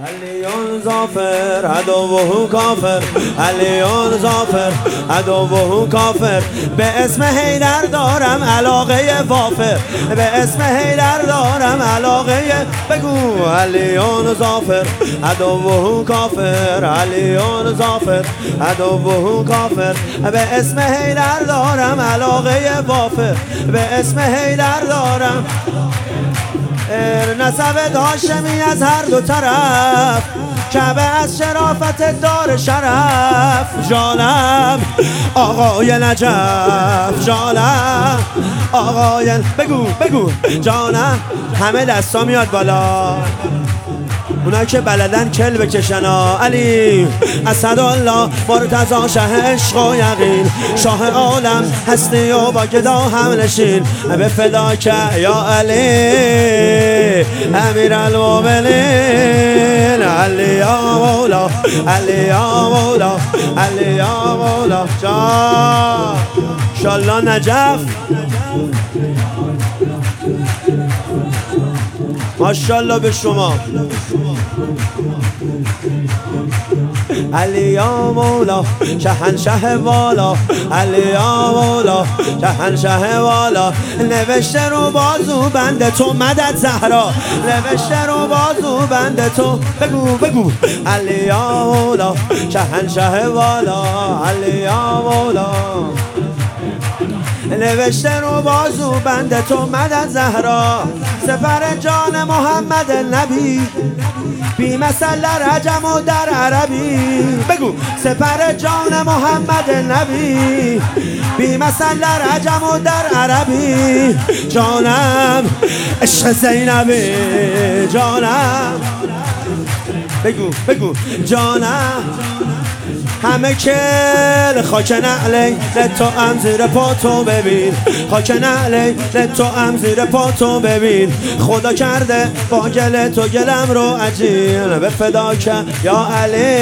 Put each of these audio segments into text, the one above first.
علیون زافر عدوه کافر، علیون زافر عدوه کافر. به اسم حیدر دارم علاقه وافر، به اسم حیدر دارم علاقه. بگو علیون زافر عدوه کافر، علیون زافر عدوه کافر. به اسم حیدر دارم علاقه وافر، به اسم حیدر دارم. نسب هاشمی از هر دو طرف، کعبه از شرافت دار شرف. جانم آقای نجف، جانم آقای، بگو جانم. همه دستا میاد بالا، اونا که بلدن کل بکشن. علی اسدالله مرتضی شه عشق و یقین، شاه عالم هستی و با گدا هم نشین. به فدا که یا علی امیر المومنین. علی یا مولا، علی یا مولا، علی یا مولا. جان انشالله نجف، ماشاءالله به شما. علی یا مولا شهنشه والا، علی یا مولا شهنشه والا. نوشته رو بازو بند تو مدد زهرا، نوشته رو بازو بند تو. بگو علی یا مولا شهنشه والا، علی یا مولا. نوشته رو بازو بند تو مدد زهرا. سفر جان محمد نبی، بی مثل رجم و در عربی. بگو سفر جان محمد نبی، بی مثل رجم و در عربی. جانم عشق زینبی، جانم. بگو جانم. همه کل خاک نعلی تو هم زیر پاتو ببین، خاک نعلی تو هم زیر پاتو ببین. خدا کرده با گل تو گلم رو عجین. به فدا که یا علی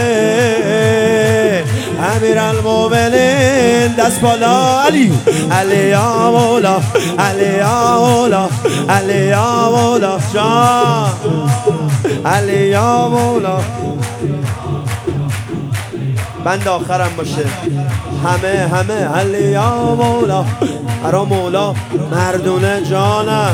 امیر المومنین. دست بالا علی، علی یا مولا، علی یا مولا، علی یا مولا. جان علی یا مولا. بند آخرم باشه. همه علی یا مولا، ارا مولا مردونه جانم.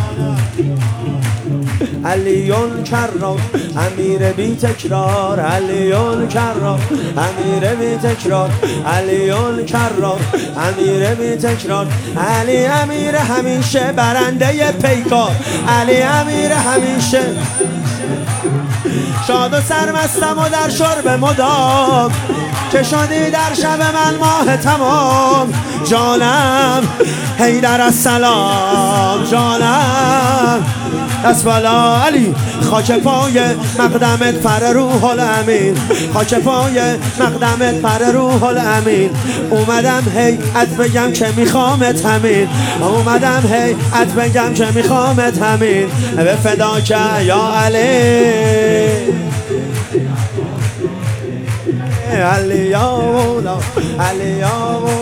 علیون کرار امیر بی تکرار، علیون کرار امیر بی تکرار، علیون کرار امیر بی تکرار. علی امیر همیشه برنده پیکار، علی امیر همیشه شاد و سرمستم و در شرب مدام. که شدی در شب من ماه تمام. جانم حیدر السلام، جانم. دست بالا علی. خاک پای مقدمت پر روح الامین، خاک پای مقدمت پر روح الامین. اومدم هیئت بگم که میخوامت همین، اومدم هیئت بگم که میخوامت همین. به فدا که یا علی علی یا مولا، علی یا مولا.